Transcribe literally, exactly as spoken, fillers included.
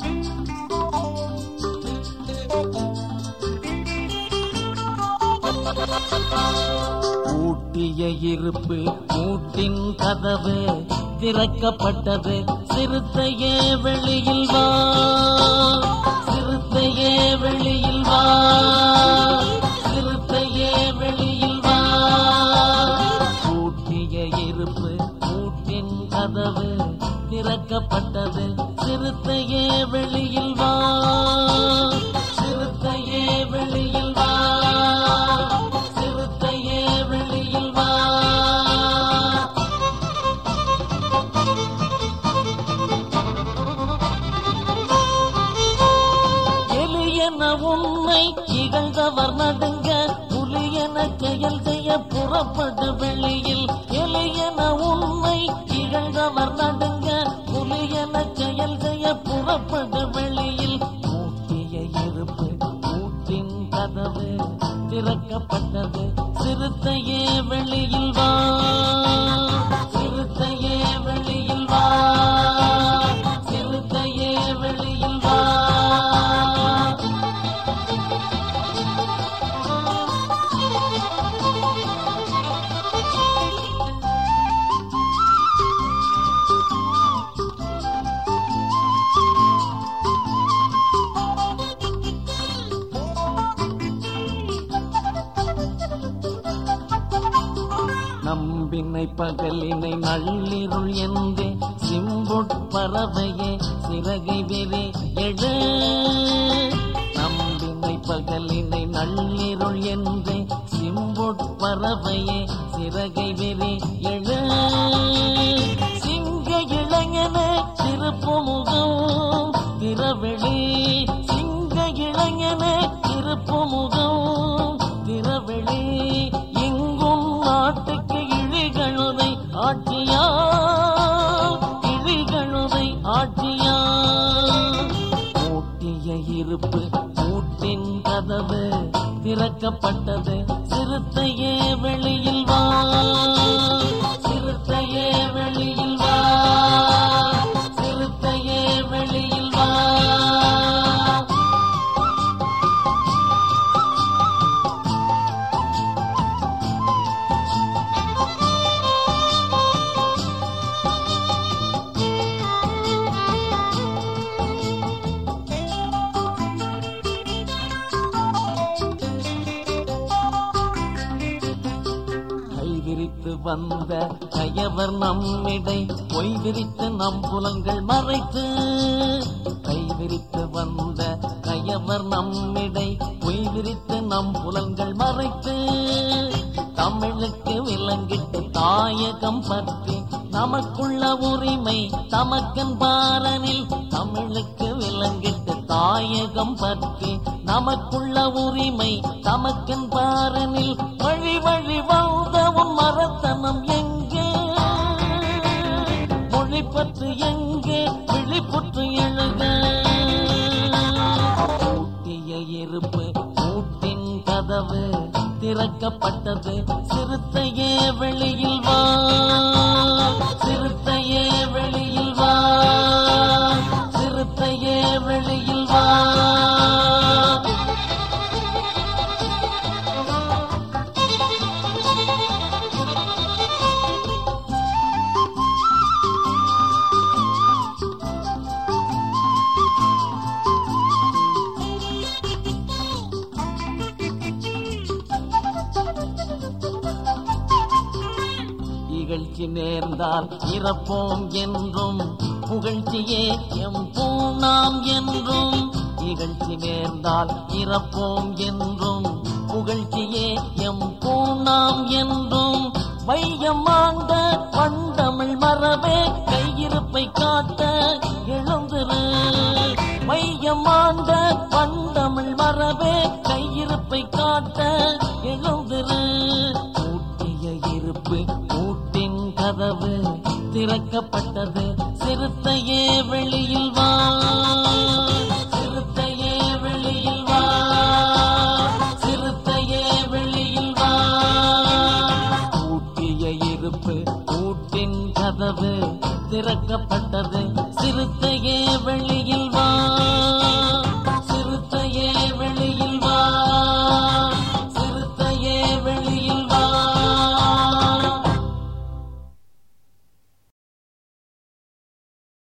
பூட்டிய இருப்பு கூட்டின் கதவு திறக்கப்பட்டது. சிறுத்தையே வெளியில் வா, சிறுத்தையே வெளியில் வா, சிறுத்தையே வெளியில் வா. பூட்டிய இருப்பு கூட்டின் கதவு திறக்கப்பட்டது. சிறுத்தையே வெளியில் வா, சிறுத்தையே வெளியில் வா, சிறுத்தையே வெளியில் வா. எலியென உன்னை இகழ்ந்தவர் நடுங்க, புலியென செயல் செய்ய புறப்படு வெளியில். எலியென உன்னை இகழ்ந்தவர் நடுங்க, புலியென செயல் செய்ய புறப்படு வெளியில். பூட்டிய இருப்பு கூட்டின் கதவு திறக்கப்பட்டது. சிறுத்தையே வெளியில் வா, சிறுத்தையே வெளியில் வா, சிறுத்தையே வெளியில் வா. நம்பினை பகலினை நள்ளிருள் என்றே சிம்புட்பறவையே சிறகை வெறி எடு. நம்பினை பகலினை நள்ளிருள் என்றே சிம்புட்பறவையே சிறகை வெறி எடு. சிங்க இளைஞனே திருப்பு முகம் திறவெளி, சிங்க இளைஞனே திருப்பு முகம் திறவெளி. எங்கும் நாட்டுக்கு இழிகழுதை ஆட்சியா, இழிகழுதை ஆட்சியா. பூட்டிய இருப்பு கூட்டின் கதவு திறக்கப்பட்டது. சிறுத்தையே வெளியில் வா, சிறுத்தையே வெளியில் வா, சிறுத்தையே வெளியில் வா. விரித்து வந்த கயவர் நம்மிடை பொய் விரித்து நம் புலங்கள் மறைத்து. கை விரித்து வந்த கயவர் நம்மிடை பொய் விரித்து நம் புலங்கள் மறைத்து. தமிழுக்கு விலங்கிட்டு தாயகம் பற்றி நமக்குள்ள உரிமை தமக்கன் பாரனில். தமிழுக்கு விலங்கிட்டு தாயகம் பற்றி நமக்குள்ள உரிமை தமக்கன் பாரனில். வழி வழி வாழ்ந்த உன் மரத்தனம் எங்கே, மொழிப்பற்று எங்கே, விழிப்புற்று எழுக. பூட்டிய இருப்பு கூட்டின் கதவு திறக்கப்பட்டது. சிறுத்தையே வெளியில் வா, சிறுத்தையே வெளியில் வா, சிறுத்தையே வெளியில் வா. இகழ்ச்சி நேர்ந்தால் இறப்போம் என்றும், புகழ்ச்சியே எம் பூணாம் என்றும். இகழ்ச்சி நேர்ந்தால் இறப்போம் என்றும், புகழ்ச்சியே எம் பூணாம் என்றும். வையமாண்ட பண்டமிழ் மரபே கையிருப்பை காட்ட எழுந்திரு. வையமாண்ட பண்டமிழ் மரபே கையிருப்பை காட்ட எழுந்திரு. பூட்டிய இருப்பு கூட்டின் கதவு திறக்கப்பட்டது. சிறுத்தையே வெளியில் வா, சிறுத்தையே வெளியில் வா, சிறுத்தையே வெளியில் வா. பூட்டிய இருப்பு கூட்டின் கதவு திறக்கப்பட்டது.